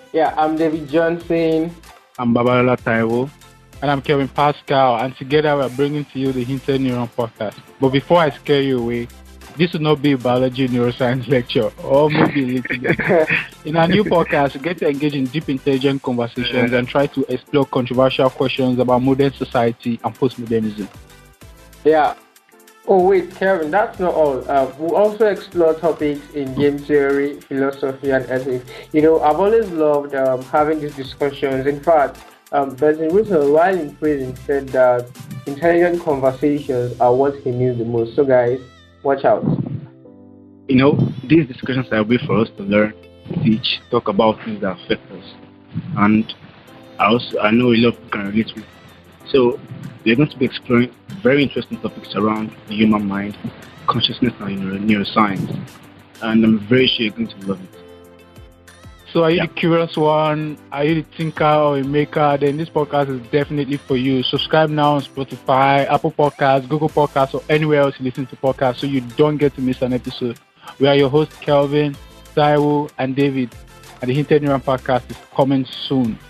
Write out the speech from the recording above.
Yeah, I'm David Johnson. I'm Babalola Taiwo. And I'm Kevin Pascal. And together we're bringing to you the Hinted Neuron podcast. But before I scare you away, this will not be a biology neuroscience lecture, or maybe a little bit. In our new podcast, we get to engage in deep, intelligent conversations and try to explore controversial questions about modern society and postmodernism. Yeah. Oh wait, Kevin, that's not all. We'll also explore topics in game theory, philosophy, and ethics. I've always loved having these discussions. In fact, Bertrand Russell, while in prison, said that intelligent conversations are what he needs the most. So, guys, watch out. These discussions are a way for us to learn, teach, talk about things that affect us. And I know a lot of people can relate with. So, we're going to be exploring very interesting topics around the human mind, consciousness, and neuroscience. And I'm very sure you're going to love it. So are you the curious one? Are you the thinker or a maker? Then this podcast is definitely for you. Subscribe now on Spotify, Apple Podcasts, Google Podcasts, or anywhere else you listen to podcasts so you don't get to miss an episode. We are your hosts, Kelvin, Taiwo, and David. And the Hinted Neuron podcast is coming soon.